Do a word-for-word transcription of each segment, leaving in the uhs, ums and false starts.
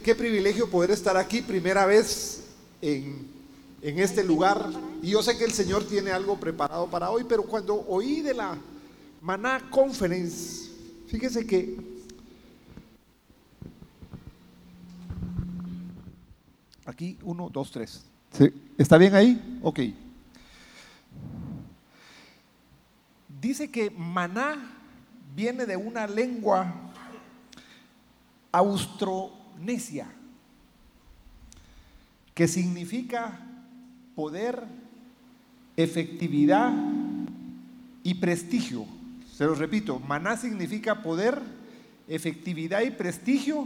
qué privilegio poder estar aquí, primera vez en, en este lugar. Y yo sé que el Señor tiene algo preparado para hoy, pero cuando oí de la Maná Conference, fíjese que aquí, uno, dos, tres. ¿Sí? ¿Está bien ahí? Ok. Dice que maná viene de una lengua austronesia, que significa poder, efectividad y prestigio. Se los repito, maná significa poder, efectividad y prestigio,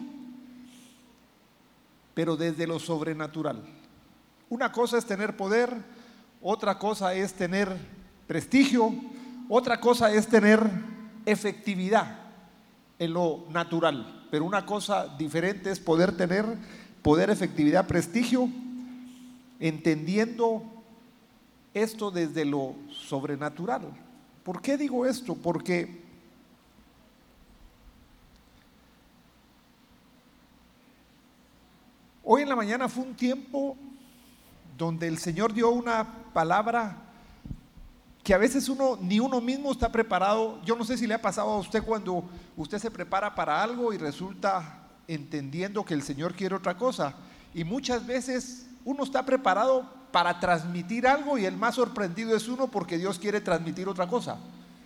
pero desde lo sobrenatural. Una cosa es tener poder, otra cosa es tener prestigio, otra cosa es tener efectividad en lo natural, pero una cosa diferente es poder tener poder, efectividad, prestigio, entendiendo esto desde lo sobrenatural. ¿Por qué digo esto? Porque hoy en la mañana fue un tiempo donde el Señor dio una palabra que a veces uno, ni uno mismo está preparado. Yo no sé si le ha pasado a usted cuando usted se prepara para algo y resulta entendiendo que el Señor quiere otra cosa. Y muchas veces uno está preparado para transmitir algo y el más sorprendido es uno porque Dios quiere transmitir otra cosa.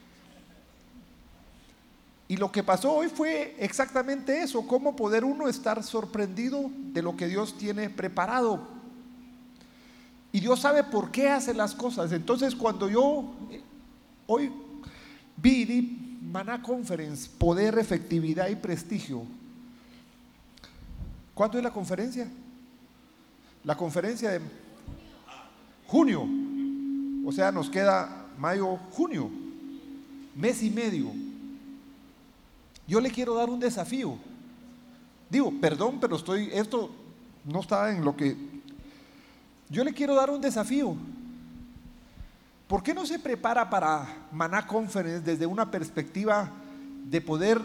Y lo que pasó hoy fue exactamente eso, cómo poder uno estar sorprendido de lo que Dios tiene preparado. Y Dios sabe por qué hace las cosas. Entonces cuando yo hoy vi, vi Maná Conference, poder, efectividad y prestigio. ¿Cuándo es la conferencia? La conferencia de junio. O sea, nos queda mayo, junio, mes y medio. Yo le quiero dar un desafío. Digo, perdón, pero estoy, esto no está en lo que... Yo le quiero dar un desafío. ¿Por qué no se prepara para Maná Conference desde una perspectiva de poder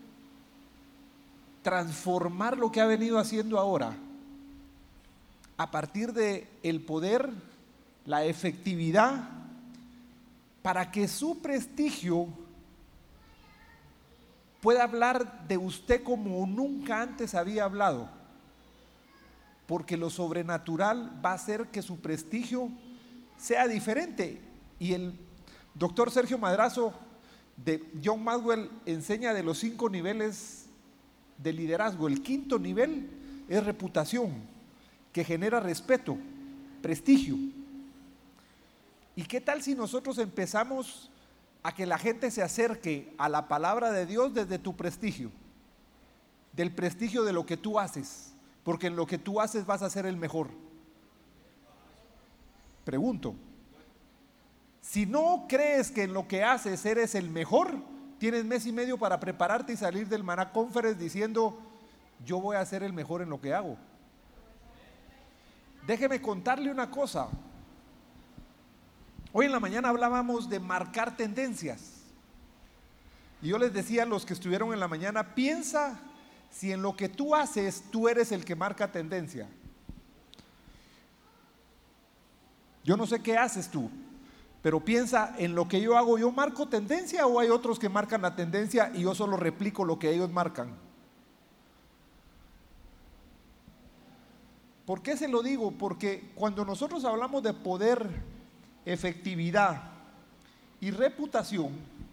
transformar lo que ha venido haciendo ahora a partir de el poder, la efectividad, para que su prestigio pueda hablar de usted como nunca antes había hablado? Porque lo sobrenatural va a hacer que su prestigio sea diferente. Y el doctor Sergio Madrazo de John Maxwell enseña de los cinco niveles de liderazgo. El quinto nivel es reputación, que genera respeto, prestigio. ¿Y qué tal si nosotros empezamos a que la gente se acerque a la palabra de Dios desde tu prestigio, del prestigio de lo que tú haces? Porque en lo que tú haces vas a ser el mejor. Pregunto, si no crees que en lo que haces eres el mejor, tienes mes y medio para prepararte y salir del Maná Conference diciendo: yo voy a ser el mejor en lo que hago. Déjeme contarle una cosa. Hoy en la mañana hablábamos de marcar tendencias. Y yo les decía a los que estuvieron en la mañana: piensa si en lo que tú haces tú eres el que marca tendencia. Yo no sé qué haces tú, pero piensa en lo que yo hago. ¿Yo marco tendencia o hay otros que marcan la tendencia y yo solo replico lo que ellos marcan? ¿Por qué se lo digo? Porque cuando nosotros hablamos de poder, efectividad y reputación,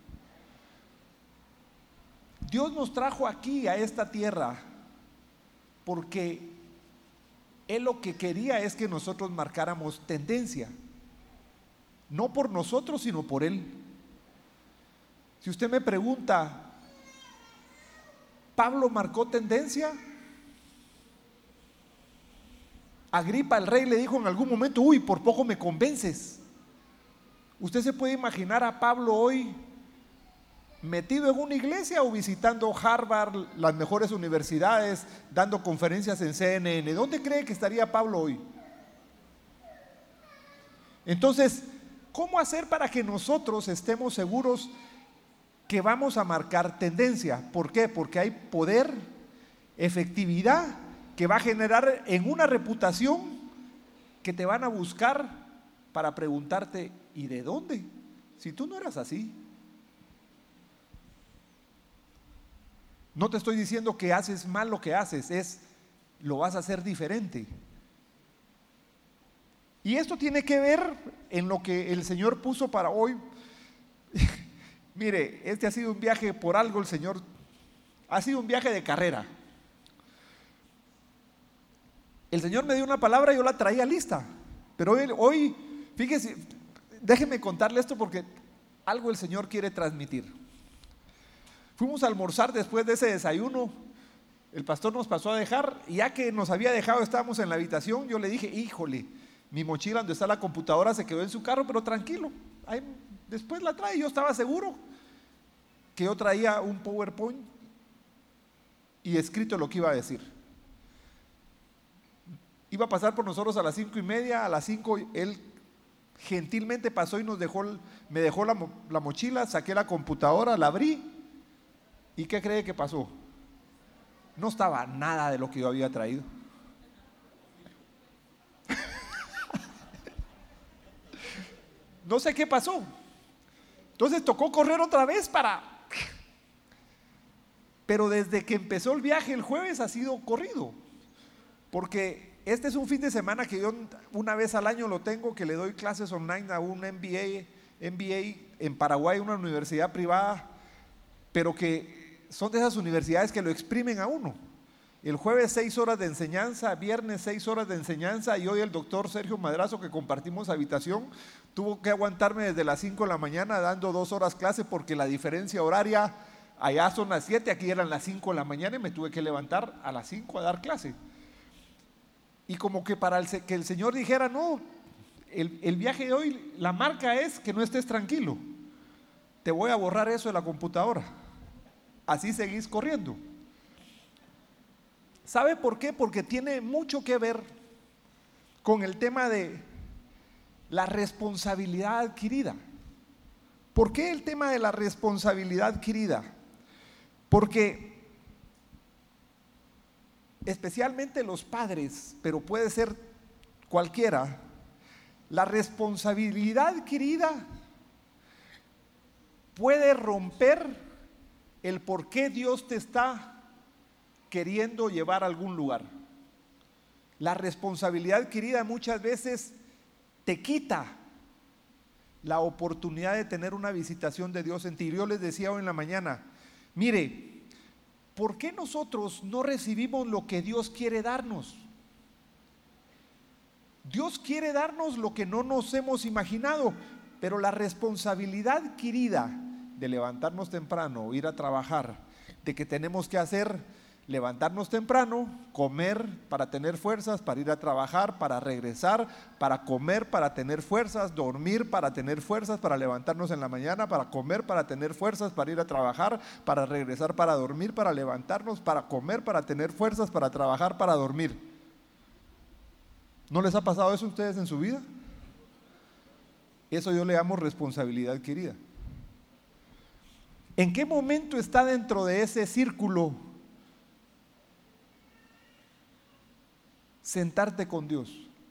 Dios nos trajo aquí a esta tierra porque Él lo que quería es que nosotros marcáramos tendencia, no por nosotros sino por Él. Si usted me pregunta, ¿Pablo marcó tendencia? Agripa el rey le dijo en algún momento: uy, por poco me convences. Usted se puede imaginar a Pablo hoy metido en una iglesia o visitando Harvard, las mejores universidades, dando conferencias en C N N. ¿Dónde cree que estaría Pablo hoy? Entonces, ¿cómo hacer para que nosotros estemos seguros que vamos a marcar tendencia? ¿Por qué? Porque hay poder, efectividad que va a generar en una reputación que te van a buscar para preguntarte, ¿y de dónde? Si tú no eras así. No te estoy diciendo que haces mal lo que haces, es lo vas a hacer diferente. Y esto tiene que ver en lo que el Señor puso para hoy. Mire, este ha sido un viaje por algo, el Señor ha sido un viaje de carrera. El Señor me dio una palabra y yo la traía lista, pero hoy, hoy fíjese, déjeme contarle esto porque algo el Señor quiere transmitir. Fuimos a almorzar después de ese desayuno, el pastor nos pasó a dejar y ya que nos había dejado, estábamos en la habitación, yo le dije, híjole, mi mochila donde está la computadora se quedó en su carro, pero tranquilo, ahí, después la trae. Yo estaba seguro que yo traía un PowerPoint y escrito lo que iba a decir. Iba a pasar por nosotros a las cinco y media, a las cinco él gentilmente pasó y nos dejó, me dejó la, la mochila, saqué la computadora, la abrí y ¿qué cree que pasó? No estaba nada de lo que yo había traído. No sé qué pasó. Entonces tocó correr otra vez para... Pero desde que empezó el viaje el jueves ha sido corrido. Porque este es un fin de semana que yo una vez al año lo tengo, que le doy clases online a un M B A, M B A en Paraguay, una universidad privada, pero que son de esas universidades que lo exprimen a uno. El jueves seis horas de enseñanza, viernes seis horas de enseñanza y hoy el doctor Sergio Madrazo, que compartimos habitación, tuvo que aguantarme desde las cinco de la mañana dando dos horas clase porque la diferencia horaria, allá son las siete, aquí eran las cinco de la mañana y me tuve que levantar a las cinco a dar clase. Y como que para el, que el Señor dijera, no, el, el viaje de hoy, la marca es que no estés tranquilo, te voy a borrar eso de la computadora, así seguís corriendo. ¿Sabe por qué? Porque tiene mucho que ver con el tema de la responsabilidad adquirida. ¿Por qué el tema de la responsabilidad adquirida? Porque especialmente los padres, pero puede ser cualquiera, la responsabilidad adquirida puede romper el por qué Dios te está queriendo llevar a algún lugar. La responsabilidad adquirida muchas veces te quita la oportunidad de tener una visitación de Dios en ti. Yo les decía hoy en la mañana, mire, ¿por qué nosotros no recibimos lo que Dios quiere darnos? Dios quiere darnos lo que no nos hemos imaginado, pero la responsabilidad adquirida de levantarnos temprano, ir a trabajar, de que tenemos que hacer levantarnos temprano, comer para tener fuerzas, para ir a trabajar, para regresar, para comer, para tener fuerzas, dormir para tener fuerzas, para levantarnos en la mañana, para comer, para tener fuerzas, para ir a trabajar, para regresar, para dormir, para levantarnos, para comer, para tener fuerzas, para trabajar, para dormir. ¿No les ha pasado eso a ustedes en su vida? Eso yo le llamo responsabilidad adquirida. ¿En qué momento está dentro de ese círculo sentarte con Dios?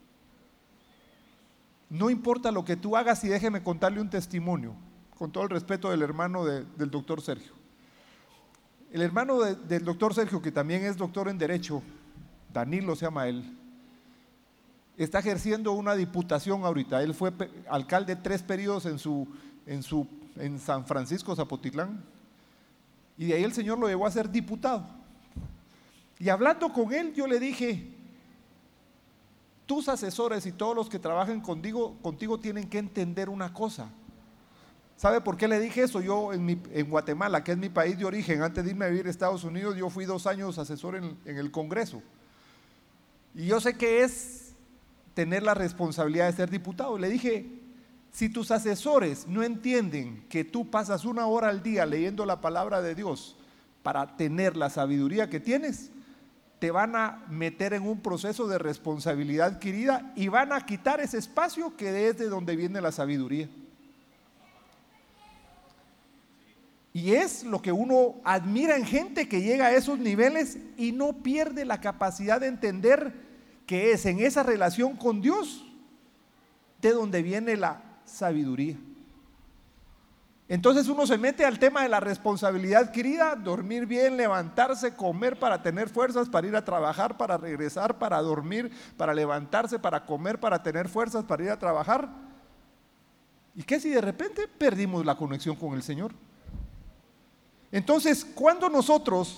No importa lo que tú hagas, y déjeme contarle un testimonio, con todo el respeto del hermano de, del doctor Sergio. El hermano de, del doctor Sergio, que también es doctor en Derecho, Danilo se llama él, está ejerciendo una diputación ahorita. Él fue alcalde tres periodos en, su, en, su, en San Francisco, Zapotitlán, y de ahí el Señor lo llevó a ser diputado. Y hablando con él, yo le dije, tus asesores y todos los que trabajan contigo, contigo tienen que entender una cosa. ¿Sabe por qué le dije eso? Yo en, mi, en Guatemala, que es mi país de origen, antes de irme a vivir a Estados Unidos, yo fui dos años asesor en, en el Congreso. Y yo sé que es tener la responsabilidad de ser diputado. Le dije, si tus asesores no entienden que tú pasas una hora al día leyendo la palabra de Dios para tener la sabiduría que tienes, te van a meter en un proceso de responsabilidad adquirida y van a quitar ese espacio que es de donde viene la sabiduría. Y es lo que uno admira en gente que llega a esos niveles y no pierde la capacidad de entender que es en esa relación con Dios de donde viene la sabiduría. Entonces uno se mete al tema de la responsabilidad adquirida: dormir bien, levantarse, comer para tener fuerzas para ir a trabajar, para regresar, para dormir, para levantarse, para comer, para tener fuerzas para ir a trabajar. ¿Y qué si de repente perdimos la conexión con el Señor? Entonces, cuando nosotros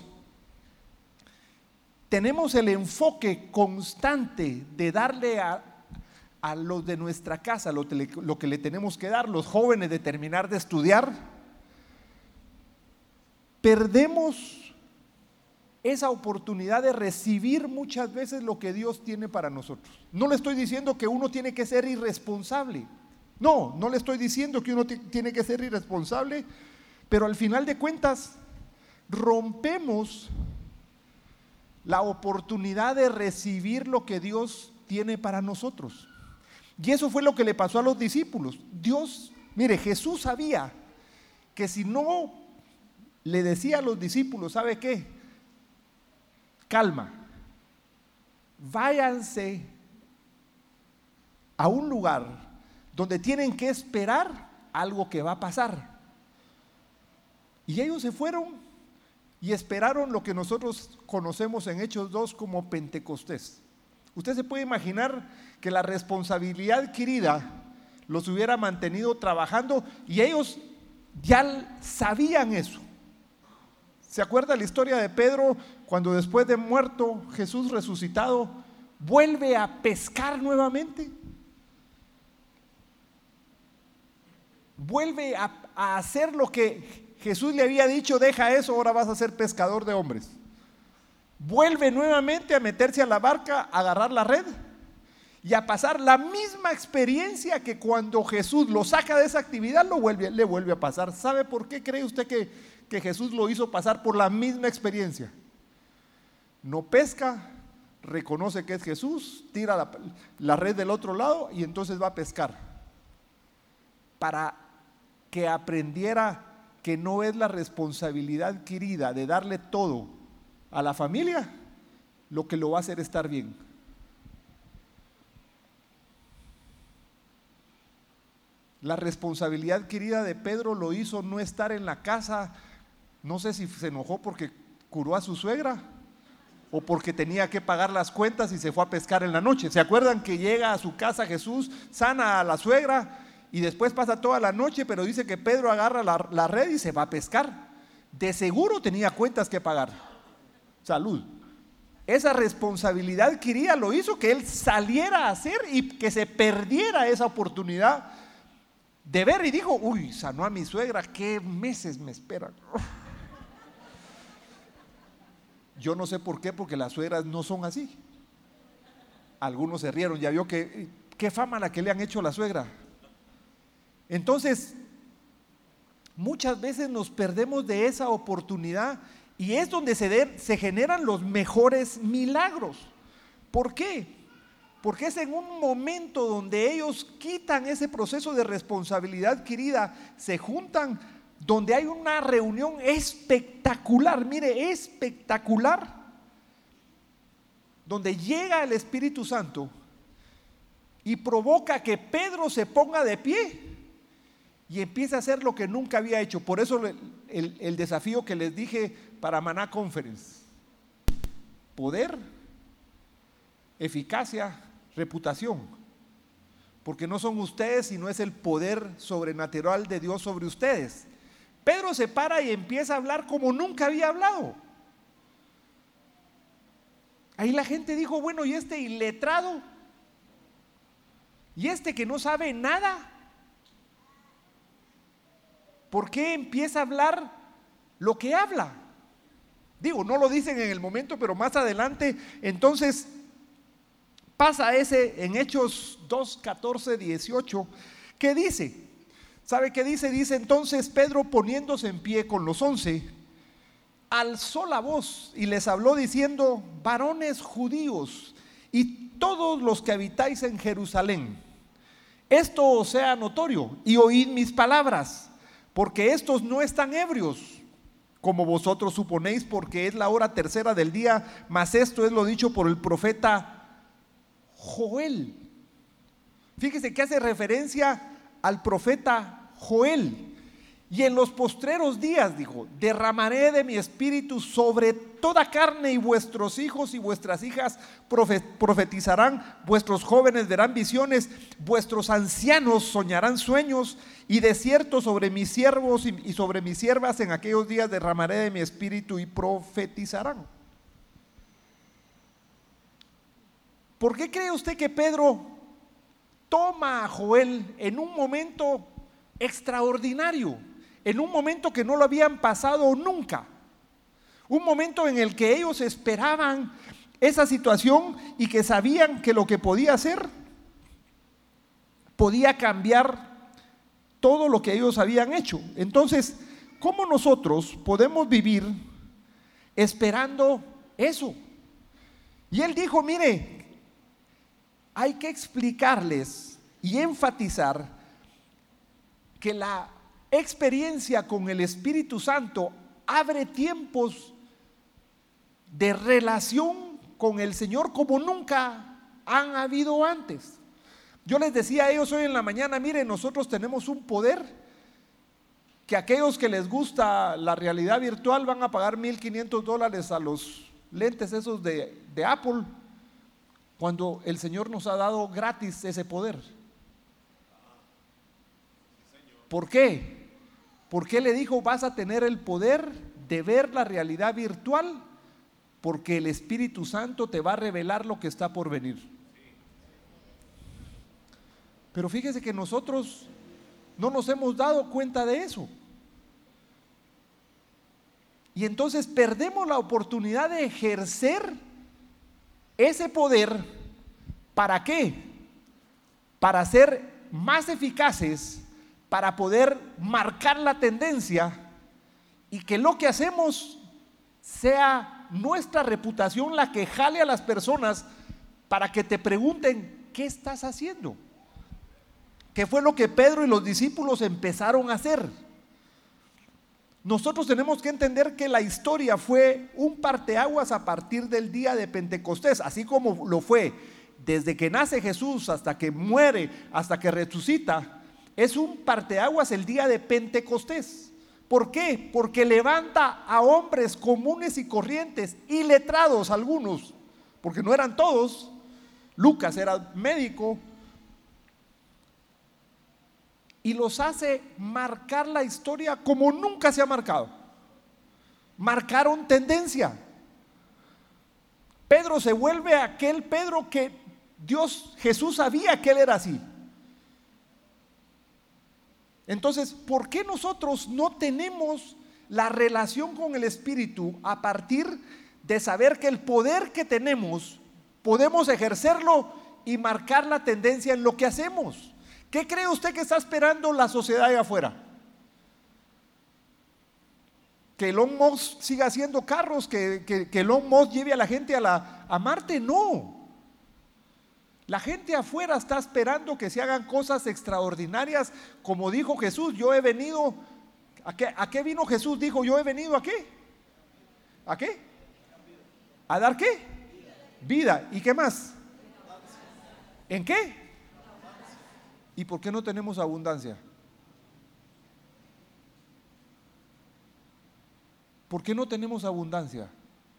tenemos el enfoque constante de darle a, a los de nuestra casa lo, lo que le tenemos que dar, los jóvenes de terminar de estudiar, perdemos esa oportunidad de recibir muchas veces lo que Dios tiene para nosotros. No le estoy diciendo que uno tiene que ser irresponsable, no, no le estoy diciendo que uno t- tiene que ser irresponsable, pero al final de cuentas rompemos la oportunidad de recibir lo que Dios tiene para nosotros. Y eso fue lo que le pasó a los discípulos. Dios, mire, Jesús sabía que si no le decía a los discípulos, ¿sabe qué? Calma, váyanse a un lugar donde tienen que esperar algo que va a pasar. Y ellos se fueron y esperaron lo que nosotros conocemos en Hechos dos como Pentecostés. Usted se puede imaginar que la responsabilidad adquirida los hubiera mantenido trabajando, y ellos ya sabían eso. ¿Se acuerda la historia de Pedro cuando después de muerto Jesús resucitado vuelve a pescar nuevamente? Vuelve a, a hacer lo que Jesús le había dicho: deja eso, ahora vas a ser pescador de hombres. Vuelve nuevamente a meterse a la barca, a agarrar la red y a pasar la misma experiencia que cuando Jesús lo saca de esa actividad, lo vuelve, le vuelve a pasar. ¿Sabe por qué cree usted que, que Jesús lo hizo pasar por la misma experiencia? No pesca, reconoce que es Jesús, tira la, la red del otro lado y entonces va a pescar, para que aprendiera que no es la responsabilidad adquirida de darle todo a la familia lo que lo va a hacer estar bien. La responsabilidad adquirida de Pedro lo hizo no estar en la casa. No sé si se enojó porque curó a su suegra o porque tenía que pagar las cuentas y se fue a pescar en la noche. ¿Se acuerdan que llega a su casa Jesús, sana a la suegra y después pasa toda la noche, pero dice que Pedro agarra la, la red y se va a pescar? De seguro tenía cuentas que pagar. Salud. Esa responsabilidad adquirida lo hizo que él saliera a hacer y que se perdiera esa oportunidad de ver, y dijo: uy, sanó a mi suegra, qué meses me esperan. Yo no sé por qué, porque las suegras no son así. Algunos se rieron, ya vio que qué fama la que le han hecho a la suegra. Entonces, muchas veces nos perdemos de esa oportunidad, y es donde se, de, se generan los mejores milagros. ¿Por qué? Porque es en un momento donde ellos quitan ese proceso de responsabilidad adquirida, se juntan, donde hay una reunión espectacular, mire, espectacular, donde llega el Espíritu Santo y provoca que Pedro se ponga de pie y empieza a hacer lo que nunca había hecho. Por eso el, el, el desafío que les dije para Maná Conference: poder, eficacia, reputación. Porque no son ustedes, sino es el poder sobrenatural de Dios sobre ustedes. Pedro se para y empieza a hablar como nunca había hablado. Ahí la gente dijo: bueno, ¿y este iletrado? ¿Y este que no sabe nada? ¿Por qué empieza a hablar lo que habla? Digo, no lo dicen en el momento, pero más adelante, entonces pasa ese en Hechos dos, catorce, dieciocho, que dice, ¿sabe qué dice? Dice: entonces Pedro, poniéndose en pie con los once, alzó la voz y les habló diciendo: varones judíos y todos los que habitáis en Jerusalén, esto os sea notorio y oíd mis palabras, porque estos no están ebrios, como vosotros suponéis, porque es la hora tercera del día, mas esto es lo dicho por el profeta Joel. Fíjese que hace referencia al profeta Joel. Y en los postreros días, dijo, derramaré de mi espíritu sobre toda carne, y vuestros hijos y vuestras hijas profetizarán, vuestros jóvenes verán visiones, vuestros ancianos soñarán sueños, y de cierto sobre mis siervos y sobre mis siervas en aquellos días derramaré de mi espíritu y profetizarán. ¿Por qué cree usted que Pedro toma a Joel en un momento extraordinario? En un momento que no lo habían pasado nunca, un momento en el que ellos esperaban esa situación y que sabían que lo que podía hacer podía cambiar todo lo que ellos habían hecho. Entonces, ¿cómo nosotros podemos vivir esperando eso? Y él dijo, mire, hay que explicarles y enfatizar que la experiencia con el Espíritu Santo abre tiempos de relación con el Señor como nunca han habido antes. Yo les decía a ellos hoy en la mañana, miren, nosotros tenemos un poder que aquellos que les gusta la realidad virtual van a pagar mil quinientos dólares a los lentes esos de, de Apple, cuando el Señor nos ha dado gratis ese poder. ¿Por qué? Porque Él le dijo, vas a tener el poder de ver la realidad virtual, porque el Espíritu Santo te va a revelar lo que está por venir. Pero fíjese que nosotros no nos hemos dado cuenta de eso. Y entonces perdemos la oportunidad de ejercer ese poder. ¿Para qué? Para ser más eficaces, para poder marcar la tendencia y que lo que hacemos sea nuestra reputación la que jale a las personas para que te pregunten, ¿qué estás haciendo? ¿Qué fue lo que Pedro y los discípulos empezaron a hacer? Nosotros tenemos que entender que la historia fue un parteaguas a partir del día de Pentecostés, así como lo fue desde que nace Jesús hasta que muere, hasta que resucita. Es un parteaguas el día de Pentecostés. ¿Por qué? Porque levanta a hombres comunes y corrientes, iletrados algunos, porque no eran todos. Lucas era médico, y los hace marcar la historia como nunca se ha marcado. Marcaron tendencia. Pedro se vuelve aquel Pedro que Dios, Jesús sabía que él era así. Entonces, ¿por qué nosotros no tenemos la relación con el Espíritu a partir de saber que el poder que tenemos podemos ejercerlo y marcar la tendencia en lo que hacemos? ¿Qué cree usted que está esperando la sociedad de afuera? ¿Que Elon Musk siga haciendo carros? ¿Que, que, que Elon Musk lleve a la gente a, la, a Marte? No. La gente afuera está esperando que se hagan cosas extraordinarias, como dijo Jesús, yo he venido, ¿a qué, a qué vino Jesús? Dijo, yo he venido ¿a qué? ¿A qué? ¿A dar qué? Vida. ¿Y qué más? ¿En qué? ¿Y por qué no tenemos abundancia? ¿Por qué no tenemos abundancia?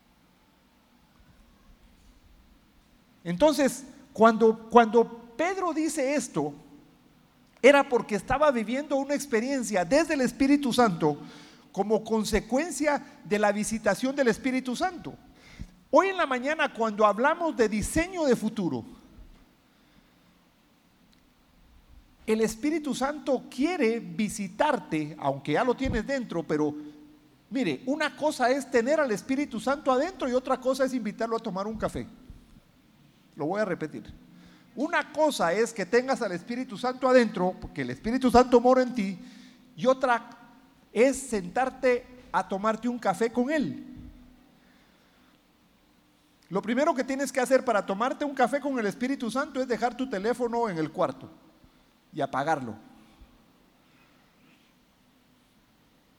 Entonces, Cuando, cuando Pedro dice esto, era porque estaba viviendo una experiencia desde el Espíritu Santo como consecuencia de la visitación del Espíritu Santo. Hoy en la mañana, cuando hablamos de diseño de futuro, el Espíritu Santo quiere visitarte, aunque ya lo tienes dentro, pero mire, una cosa es tener al Espíritu Santo adentro y otra cosa es invitarlo a tomar un café. Lo voy a repetir. Una cosa es que tengas al Espíritu Santo adentro, porque el Espíritu Santo mora en ti, y otra es sentarte a tomarte un café con Él. Lo primero que tienes que hacer para tomarte un café con el Espíritu Santo es dejar tu teléfono en el cuarto y apagarlo.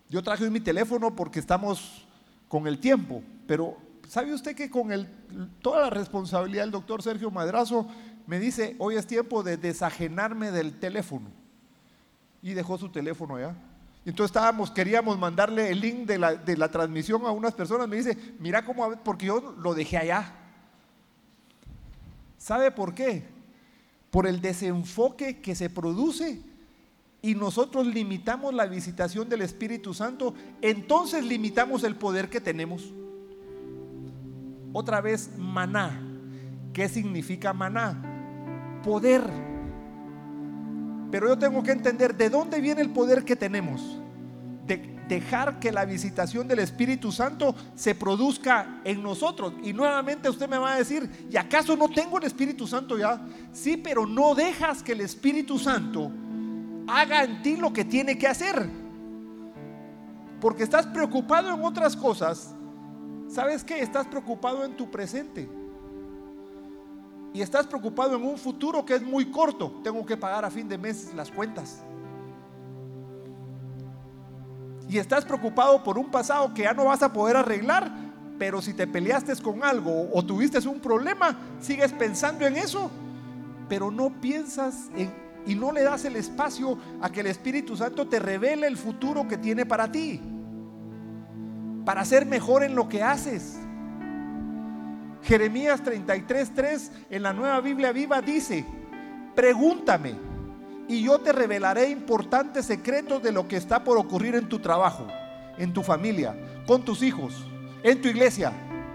Yo traje hoy mi teléfono porque estamos con el tiempo, pero ¿sabe usted que con el, toda la responsabilidad del doctor Sergio Madrazo me dice, hoy es tiempo de desajenarme del teléfono? Y dejó su teléfono allá. Entonces estábamos, queríamos mandarle el link de la, de la transmisión a unas personas. Me dice, mira cómo, porque yo lo dejé allá. ¿Sabe por qué? Por el desenfoque que se produce y nosotros limitamos la visitación del Espíritu Santo, entonces limitamos el poder que tenemos. Otra vez, maná. ¿Qué significa maná? Poder. Pero yo tengo que entender de dónde viene el poder que tenemos. De dejar que la visitación del Espíritu Santo se produzca en nosotros. Y nuevamente usted me va a decir, ¿y acaso no tengo el Espíritu Santo ya? Sí, pero no dejas que el Espíritu Santo haga en ti lo que tiene que hacer, porque estás preocupado en otras cosas. ¿Sabes qué? Estás preocupado en tu presente y estás preocupado en un futuro que es muy corto. Tengo que pagar a fin de mes las cuentas. Y estás preocupado por un pasado que ya no vas a poder arreglar, pero si te peleaste con algo o tuviste un problema, sigues pensando en eso, pero no piensas en, y no le das el espacio a que el Espíritu Santo te revele el futuro que tiene para ti, para ser mejor en lo que haces. Jeremías treinta y tres tres en la Nueva Biblia Viva dice, pregúntame y yo te revelaré importantes secretos de lo que está por ocurrir en tu trabajo, en tu familia, con tus hijos, en tu iglesia.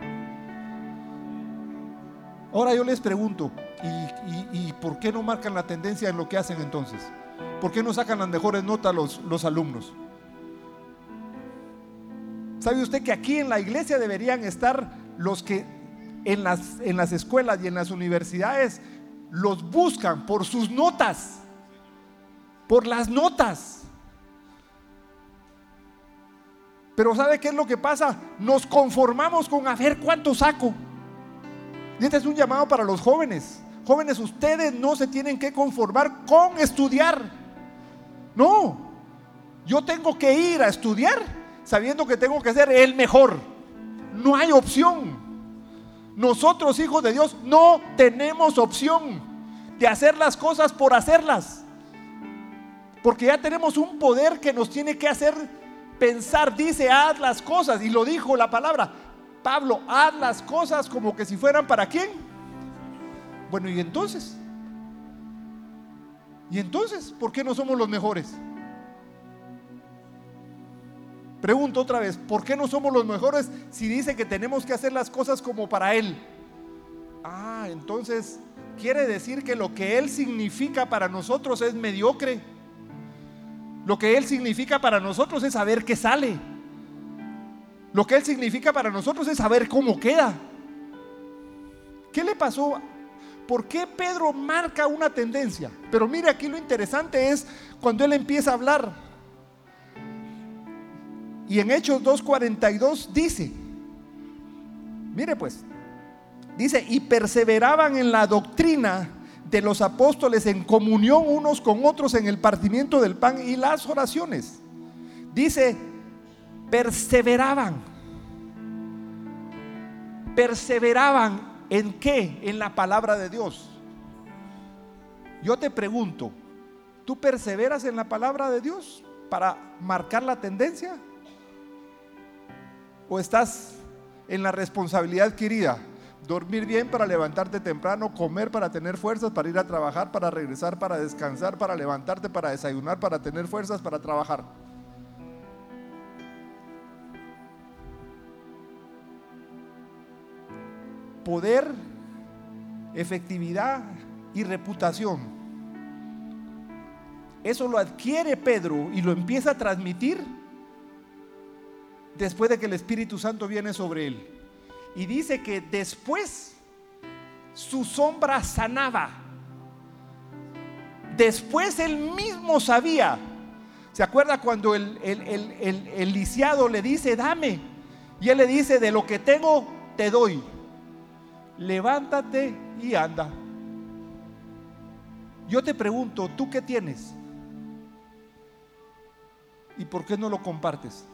Ahora yo les pregunto, ¿y, y, y por qué no marcan la tendencia en lo que hacen entonces? ¿Por qué no sacan las mejores notas los, los alumnos? ¿Sabe usted que aquí en la iglesia deberían estar los que en las, en las escuelas y en las universidades los buscan por sus notas? Por las notas. Pero ¿sabe qué es lo que pasa? Nos conformamos con a ver cuánto saco. Y este es un llamado para los jóvenes. Jóvenes, ustedes no se tienen que conformar con estudiar. No, yo tengo que ir a estudiar sabiendo que tengo que ser el mejor. No hay opción. Nosotros, hijos de Dios, no tenemos opción de hacer las cosas por hacerlas, porque ya tenemos un poder que nos tiene que hacer pensar. Dice, haz las cosas, y lo dijo la palabra Pablo, haz las cosas como que si fueran ¿para quién? Bueno, y entonces y entonces ¿por qué no somos los mejores? Pregunto otra vez, ¿por qué no somos los mejores si dice que tenemos que hacer las cosas como para Él? Ah, entonces quiere decir que lo que Él significa para nosotros es mediocre. Lo que Él significa para nosotros es saber qué sale. Lo que Él significa para nosotros es saber cómo queda. ¿Qué le pasó? ¿Por qué Pedro marca una tendencia? Pero mire, aquí lo interesante es cuando él empieza a hablar. Y en Hechos dos cuarenta y dos dice, mire pues, dice, y perseveraban en la doctrina de los apóstoles, en comunión unos con otros, en el partimiento del pan y las oraciones. Dice, perseveraban. Perseveraban ¿en qué? En la palabra de Dios. Yo te pregunto, ¿tú perseveras en la palabra de Dios para marcar la tendencia? ¿O estás en la responsabilidad adquirida? Dormir bien para levantarte temprano, comer para tener fuerzas para ir a trabajar, para regresar, para descansar, para levantarte, para desayunar, para tener fuerzas para trabajar. Poder, efectividad y reputación. Eso lo adquiere Pedro y lo empieza a transmitir después de que el Espíritu Santo viene sobre él. Y dice que después su sombra sanaba. Después él mismo sabía. ¿Se acuerda cuando el, el, el, el, el lisiado le dice, dame? Y él le dice, de lo que tengo te doy. Levántate y anda. Yo te pregunto, ¿tú qué tienes? ¿Y por qué no lo compartes?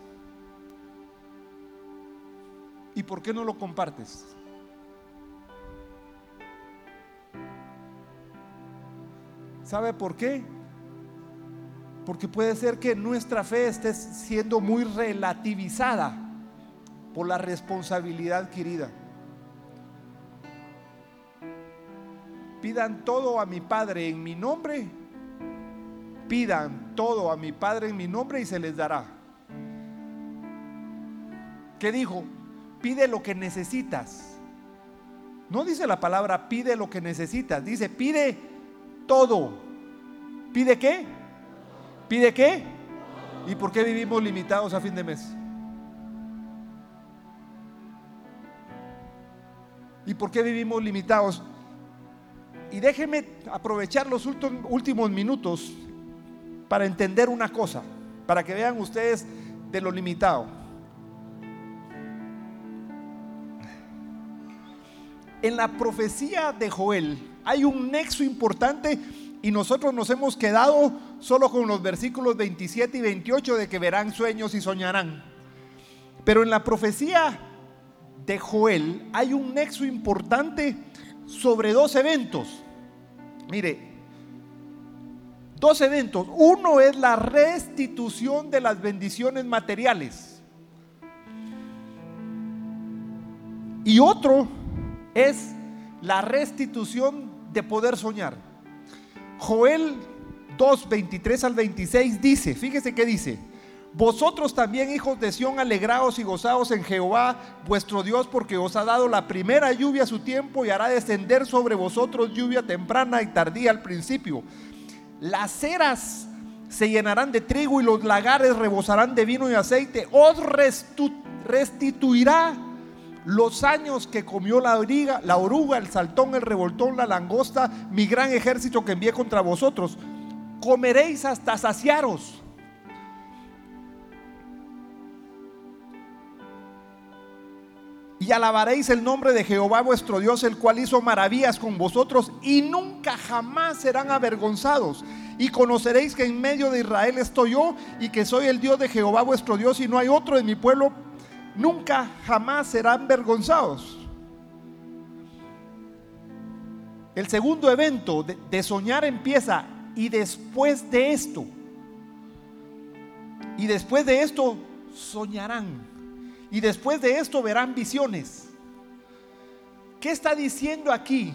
¿Y por qué no lo compartes? ¿Sabe por qué? Porque puede ser que nuestra fe esté siendo muy relativizada por la responsabilidad adquirida. Pidan todo a mi Padre en mi nombre. Pidan todo a mi Padre en mi nombre y se les dará. ¿Qué dijo? Pide lo que necesitas. No dice la palabra pide lo que necesitas, dice pide todo. ¿Pide qué? ¿Pide qué? ¿Y por qué vivimos limitados a fin de mes? ¿Y por qué vivimos limitados? Y déjenme aprovechar los últimos minutos para entender una cosa, para que vean ustedes de lo limitado. En la profecía de Joel hay un nexo importante y nosotros nos hemos quedado solo con los versículos veintisiete y veintiocho de que verán sueños y soñarán. Pero en la profecía de Joel hay un nexo importante sobre dos eventos. Mire, dos eventos. Uno es la restitución de las bendiciones materiales y otro es la restitución de poder soñar. Joel dos, veintitrés al veintiséis dice, fíjese que dice: vosotros también, hijos de Sión, alegraos y gozaos en Jehová vuestro Dios, porque os ha dado la primera lluvia a su tiempo y hará descender sobre vosotros lluvia temprana y tardía al principio. Las eras se llenarán de trigo y los lagares rebosarán de vino y aceite. Os restituirá los años que comió la oruga, la oruga, el saltón, el revoltón, la langosta, mi gran ejército que envié contra vosotros. Comeréis hasta saciaros. Y alabaréis el nombre de Jehová vuestro Dios, el cual hizo maravillas con vosotros, y nunca jamás serán avergonzados. Y conoceréis que en medio de Israel estoy yo, y que soy el Dios de Jehová vuestro Dios, y no hay otro en mi pueblo. Nunca jamás serán avergonzados. El segundo evento de, de soñar empieza: y después de esto, y después de esto soñarán. Y después de esto verán visiones. ¿Qué está diciendo aquí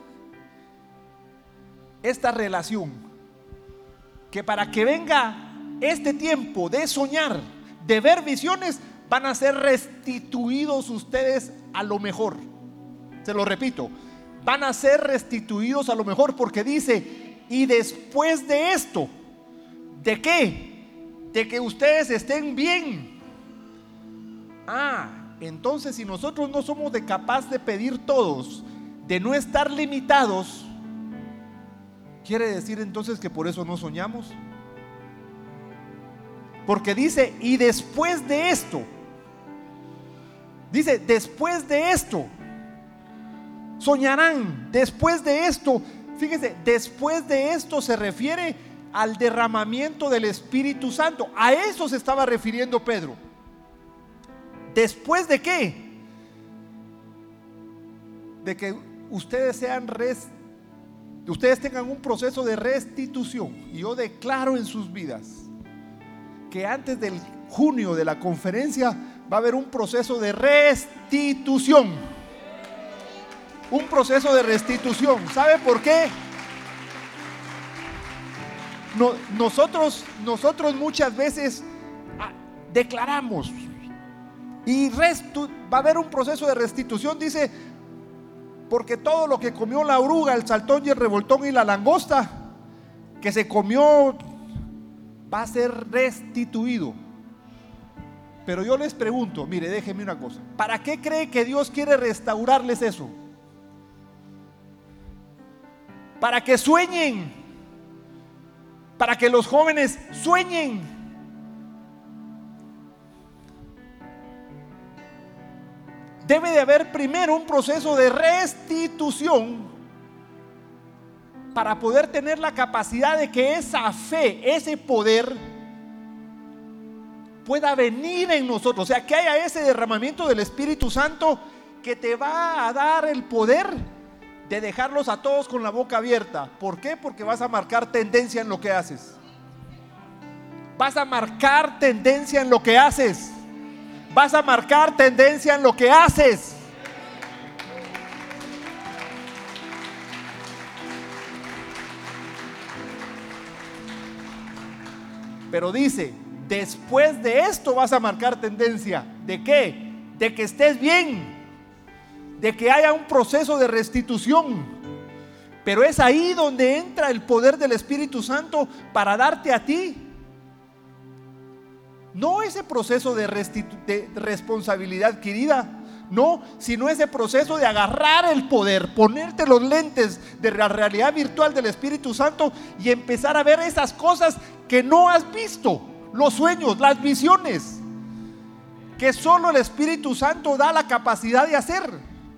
esta relación? Que para que venga este tiempo de soñar, de ver visiones, van a ser restituidos ustedes a lo mejor. Se lo repito, van a ser restituidos a lo mejor, porque dice: y después de esto, ¿de qué? De que ustedes estén bien. Ah, entonces si nosotros no somos de capaz de pedir todos, de no estar limitados, ¿quiere decir entonces que por eso no soñamos? Porque dice: y después de esto, dice después de esto soñarán. Después de esto, fíjese, después de esto se refiere al derramamiento del Espíritu Santo. A eso se estaba refiriendo Pedro. ¿Después de qué? De que ustedes sean res, ustedes tengan un proceso de restitución. Y yo declaro en sus vidas que antes del junio de la conferencia va a haber un proceso de restitución. Un proceso de restitución. ¿Sabe por qué? No, nosotros, nosotros muchas veces ah, declaramos y restu, va a haber un proceso de restitución, dice, porque todo lo que comió la oruga, el saltón y el revoltón y la langosta que se comió va a ser restituido. Pero yo les pregunto, mire, déjenme una cosa, ¿para qué cree que Dios quiere restaurarles eso? Para que sueñen, para que los jóvenes sueñen. Debe de haber primero un proceso de restitución para poder tener la capacidad de que esa fe, ese poder pueda venir en nosotros. O sea, que haya ese derramamiento del Espíritu Santo que te va a dar el poder de dejarlos a todos con la boca abierta. ¿Por qué? Porque vas a marcar tendencia en lo que haces. Vas a marcar tendencia en lo que haces. Vas a marcar tendencia en lo que haces. Pero dice, después de esto vas a marcar tendencia. ¿De qué? De que estés bien, de que haya un proceso de restitución. Pero es ahí donde entra el poder del Espíritu Santo para darte a ti. No ese proceso de, restitu- de responsabilidad adquirida, no, sino ese proceso de agarrar el poder, ponerte los lentes de la realidad virtual del Espíritu Santo y empezar a ver esas cosas que no has visto, los sueños, las visiones, que solo el Espíritu Santo da la capacidad de hacer.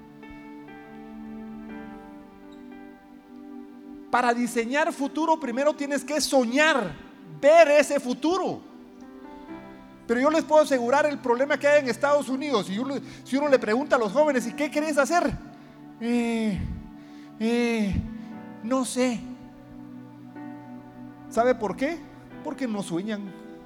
Para diseñar futuro, primero tienes que soñar, ver ese futuro. Pero yo les puedo asegurar el problema que hay en Estados Unidos. Si uno, si uno le pregunta a los jóvenes, ¿y qué querés hacer? Eh, eh, no sé. ¿Sabe por qué? Porque no sueñan.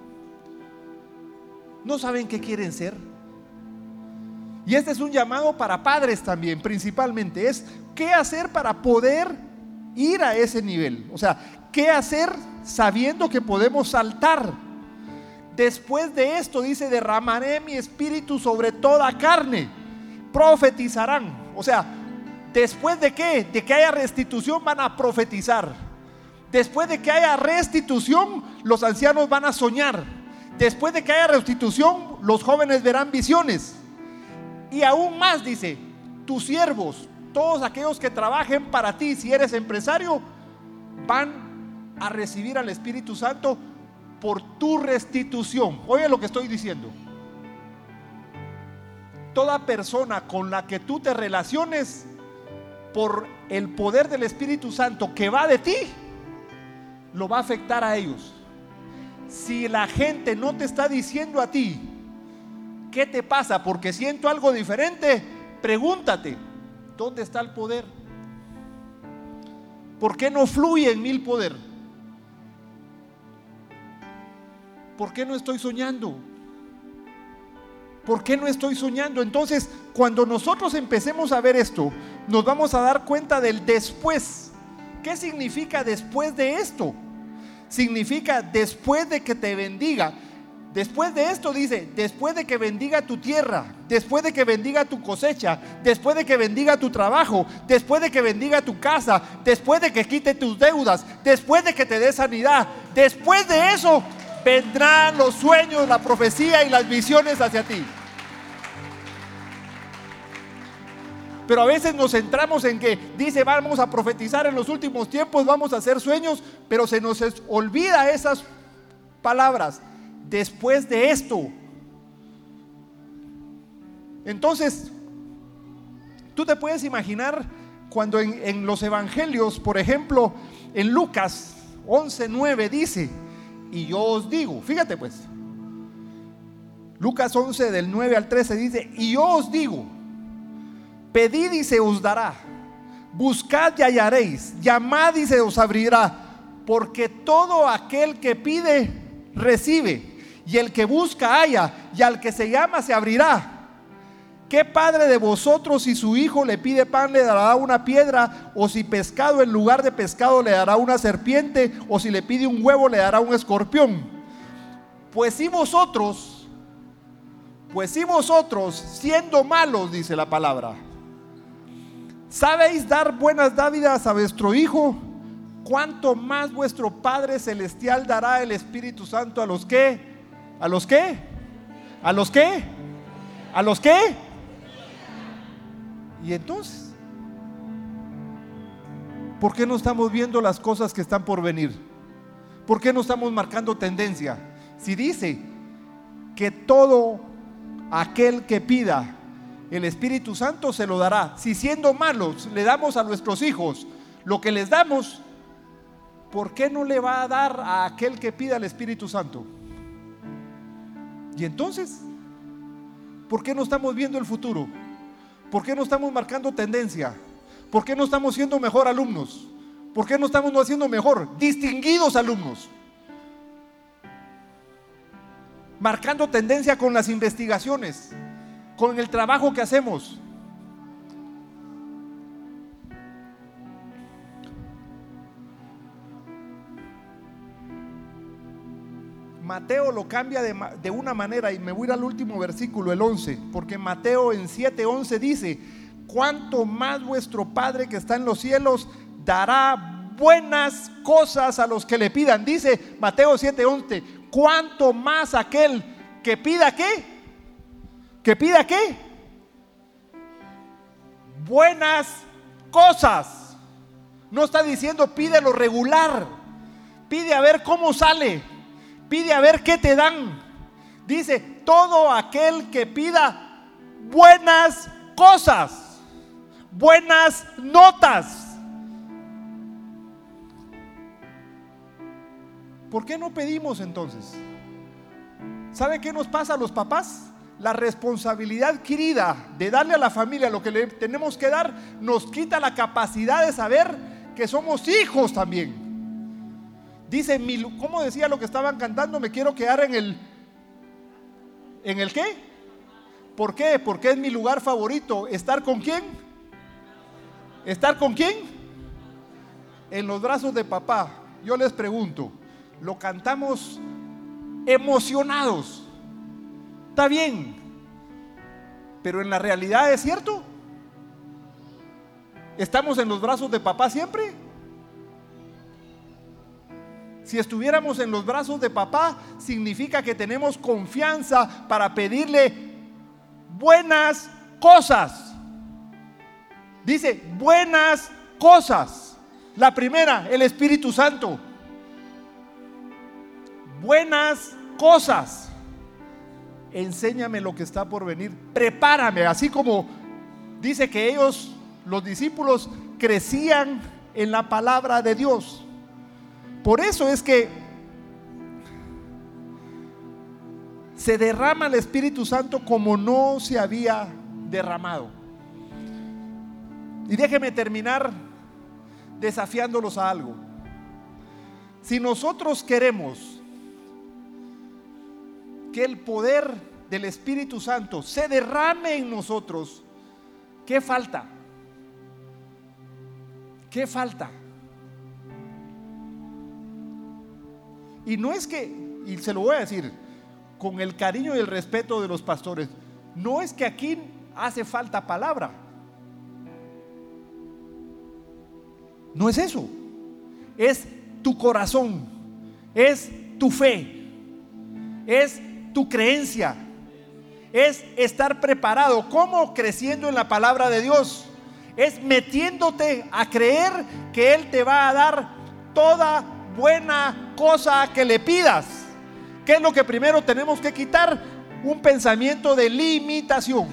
No saben qué quieren ser. Y este es un llamado para padres también, principalmente. Es qué hacer para poder ir a ese nivel. O sea, qué hacer sabiendo que podemos saltar. Después de esto dice, derramaré mi espíritu sobre toda carne, profetizarán. O sea, después de qué, de que haya restitución, van a profetizar. Después de que haya restitución, los ancianos van a soñar. Después de que haya restitución, los jóvenes verán visiones. Y aún más dice, tus siervos, todos aquellos que trabajen para ti, si eres empresario, van a recibir al Espíritu Santo por tu restitución. Oye lo que estoy diciendo. Toda persona con la que tú te relaciones, por el poder del Espíritu Santo que va de ti, lo va a afectar a ellos. Si la gente no te está diciendo a ti ¿qué te pasa? Porque siento algo diferente, pregúntate, ¿dónde está el poder? ¿Por qué no fluye en mí el poder? ¿Por qué no estoy soñando? ¿Por qué no estoy soñando? Entonces, cuando nosotros empecemos a ver esto, nos vamos a dar cuenta del después. ¿Qué significa después de esto? Significa después de que te bendiga. Después de esto dice, después de que bendiga tu tierra, después de que bendiga tu cosecha, después de que bendiga tu trabajo, después de que bendiga tu casa, después de que quite tus deudas, después de que te dé sanidad, después de eso vendrán los sueños, la profecía y las visiones hacia ti. Pero a veces nos centramos en que dice, vamos a profetizar en los últimos tiempos, vamos a hacer sueños, pero se nos olvida esas palabras. Después de esto. Entonces, tú te puedes imaginar cuando en, en los evangelios, por ejemplo, en Lucas once nueve dice, y yo os digo, fíjate pues, Lucas once del nueve al trece dice, y yo os digo, pedid y se os dará, buscad y hallaréis, llamad y se os abrirá, porque todo aquel que pide, recibe, y el que busca halla, y al que se llama se abrirá. ¿Qué padre de vosotros, si su hijo le pide pan, le dará una piedra? O si pescado en lugar de pescado le dará una serpiente? O si le pide un huevo le dará un escorpión? Pues si vosotros, pues si vosotros, siendo malos, dice la palabra, sabéis dar buenas dádivas a vuestro hijo, ¿cuánto más vuestro Padre Celestial dará el Espíritu Santo a los que? ¿A los qué? ¿A los qué? ¿A los qué? Y entonces, ¿por qué no estamos viendo las cosas que están por venir? ¿Por qué no estamos marcando tendencia? Si dice que todo aquel que pida el Espíritu Santo se lo dará. Si siendo malos le damos a nuestros hijos lo que les damos, ¿por qué no le va a dar a aquel que pida el Espíritu Santo? Y entonces, ¿por qué no estamos viendo el futuro? ¿Por qué no estamos marcando tendencia? ¿Por qué no estamos siendo mejor alumnos? ¿Por qué no estamos haciendo mejor, distinguidos alumnos? Marcando tendencia con las investigaciones, con el trabajo que hacemos. Mateo lo cambia de, de una manera, y me voy a ir al último versículo, el once, porque Mateo en siete once dice: cuánto más vuestro Padre que está en los cielos dará buenas cosas a los que le pidan. Dice Mateo siete once: cuánto más aquel que pida ¿qué? ¿Que pida qué? Buenas cosas. No está diciendo pide lo regular, pide a ver cómo sale, pide a ver qué te dan. Dice todo aquel que pida buenas cosas, buenas notas. ¿Por qué no pedimos entonces? ¿Sabe qué nos pasa a los papás? La responsabilidad adquirida de darle a la familia lo que le tenemos que dar nos quita la capacidad de saber que somos hijos también. Dice, ¿cómo decía lo que estaban cantando? Me quiero quedar en el ¿En el qué? ¿Por qué? Porque es mi lugar favorito. ¿Estar con quién? ¿Estar con quién? En los brazos de papá. Yo les pregunto, ¿lo cantamos emocionados? Está bien, pero en la realidad, ¿es cierto? ¿Estamos en los brazos de papá siempre? Si estuviéramos en los brazos de papá, significa que tenemos confianza para pedirle buenas cosas. Dice, buenas cosas. La primera, el Espíritu Santo. Buenas cosas. Enséñame lo que está por venir. Prepárame, así como dice que ellos, los discípulos, crecían en la palabra de Dios. Por eso es que se derrama el Espíritu Santo como no se había derramado. Y déjeme terminar desafiándolos a algo. Si nosotros queremos que el poder del Espíritu Santo se derrame en nosotros, ¿qué falta? ¿Qué falta? Y no es que, y se lo voy a decir con el cariño y el respeto de los pastores, no es que aquí hace falta palabra. No es eso. Es tu corazón, es tu fe, es tu creencia, es estar preparado. ¿Cómo? Creciendo en la palabra de Dios. Es metiéndote a creer que Él te va a dar toda buena cosa que le pidas. ¿Qué es lo que primero tenemos que quitar? Un pensamiento de limitación.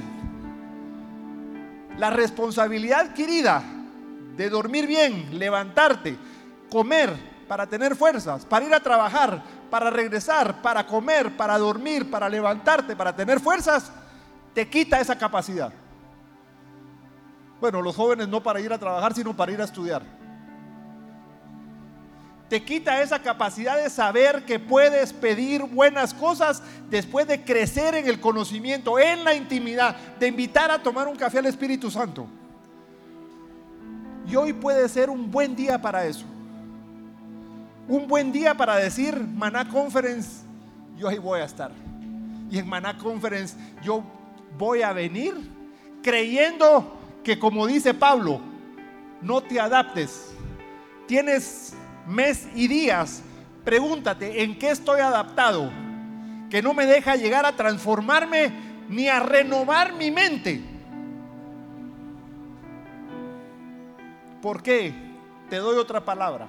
La responsabilidad adquirida de dormir bien, levantarte, comer para tener fuerzas, para ir a trabajar, para regresar, para comer, para dormir, para levantarte, para tener fuerzas, te quita esa capacidad. Bueno, los jóvenes no para ir a trabajar, sino para ir a estudiar. Te quita esa capacidad de saber que puedes pedir buenas cosas después de crecer en el conocimiento, en la intimidad, de invitar a tomar un café al Espíritu Santo. Y hoy puede ser un buen día para eso. Un buen día para decir, Maná Conference, yo ahí voy a estar. Y en Maná Conference yo voy a venir creyendo que, como dice Pablo, no te adaptes. Tienes mes y días, pregúntate, ¿en qué estoy adaptado? Que no me deja llegar a transformarme ni a renovar mi mente. ¿Por qué? Te doy otra palabra.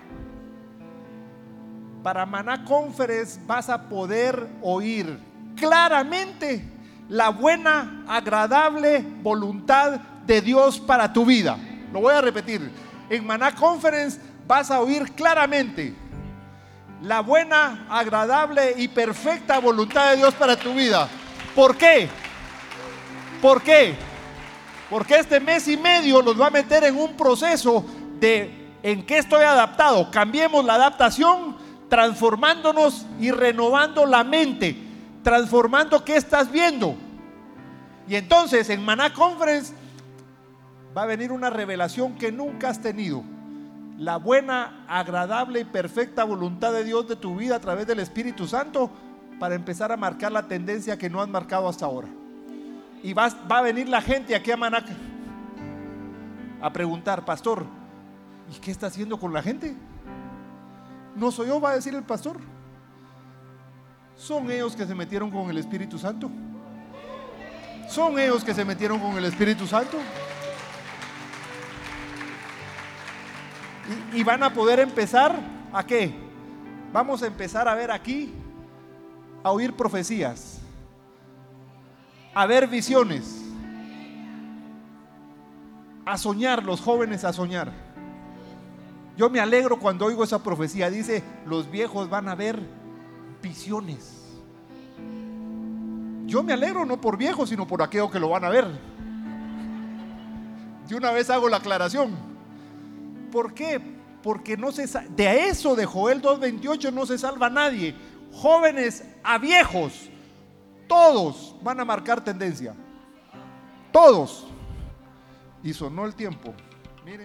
Para Maná Conference vas a poder oír claramente la buena, agradable voluntad de Dios para tu vida. Lo voy a repetir. En Maná Conference vas a oír claramente la buena, agradable y perfecta voluntad de Dios para tu vida. ¿Por qué? ¿Por qué? Porque este mes y medio los va a meter en un proceso de ¿en qué estoy adaptado? Cambiemos la adaptación, transformándonos y renovando la mente, transformando qué estás viendo. Y entonces en Maná Conference va a venir una revelación que nunca has tenido. La buena, agradable y perfecta voluntad de Dios de tu vida a través del Espíritu Santo, para empezar a marcar la tendencia que no has marcado hasta ahora. Y va, va a venir la gente aquí a Maná a preguntar: pastor, ¿y qué está haciendo con la gente? No soy yo, va a decir el pastor. Son ellos que se metieron con el Espíritu Santo. Son ellos que se metieron con el Espíritu Santo. Y, y van a poder empezar ¿a qué? Vamos a empezar a ver aquí, a oír profecías, a ver visiones, a soñar, los jóvenes a soñar. Yo me alegro cuando oigo esa profecía. Dice: los viejos van a ver visiones. Yo me alegro no por viejos, sino por aquellos que lo van a ver. De una vez hago la aclaración. ¿Por qué? Porque no se de eso de Joel dos veintiocho no se salva nadie. Jóvenes a viejos, todos van a marcar tendencia. Todos. Y sonó el tiempo. Mire.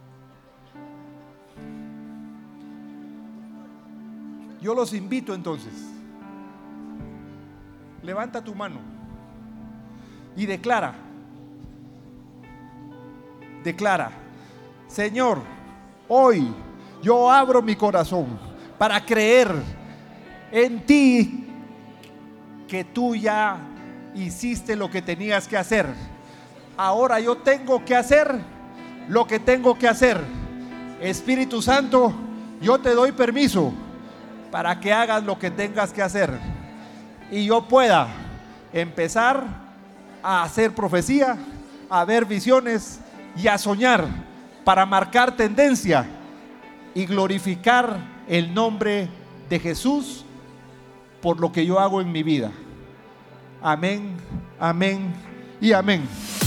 Yo los invito entonces. Levanta tu mano y declara. Declara: Señor, hoy yo abro mi corazón para creer en ti, que tú ya hiciste lo que tenías que hacer. Ahora yo tengo que hacer lo que tengo que hacer. Espíritu Santo, yo te doy permiso para que hagas lo que tengas que hacer y yo pueda empezar a hacer profecía, a ver visiones y a soñar, para marcar tendencia y glorificar el nombre de Jesús por lo que yo hago en mi vida. Amén, amén y amén.